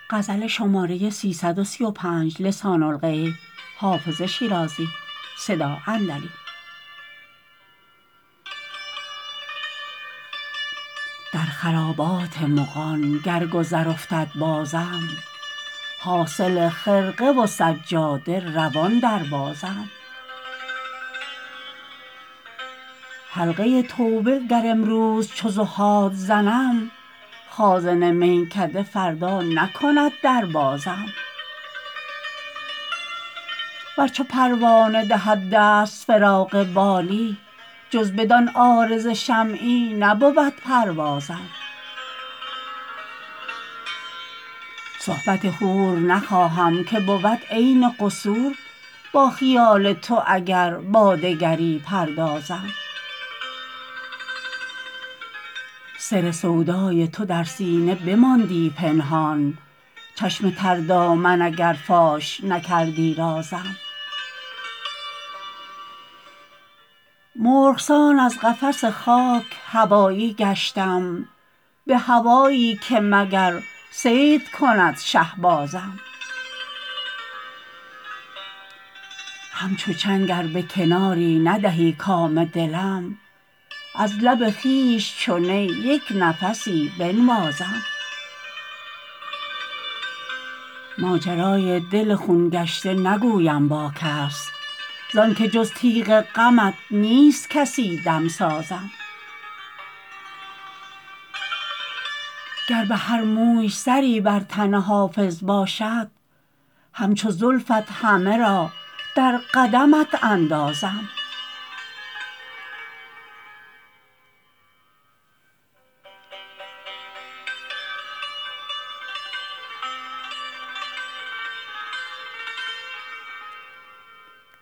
در خرابات مغان گر گذر افتد بازم حاصل خرقه و سجاده روان در بازم حلقه توبه گر امروز چو زهاد زنم خازن میکده فردا نکند در بازم ور چو پروانه دهد دست فراق بالی جز بدان عارض شمعی نبود پروازم صحبت حور نخواهم که بود عین قصور با خیال تو اگر با دگری پردازم سر سودای تو در سینه بماندی پنهان چشم تردامن اگر فاش نکردی رازم مرغ سان از قفس خاک هوایی گشتم به هوایی که مگر صید کند شهبازم همچو چنگ ار به کناری ندهی کام دلم از لب خویش چو نی یک نفسی بنوازم ماجرای دل خون گشته نگویم با کس زانکه جز تیغ غمت نیست کسی دمسازم گر به هر موی سری بر تن حافظ باشد همچو زلفت همه را در قدمت اندازم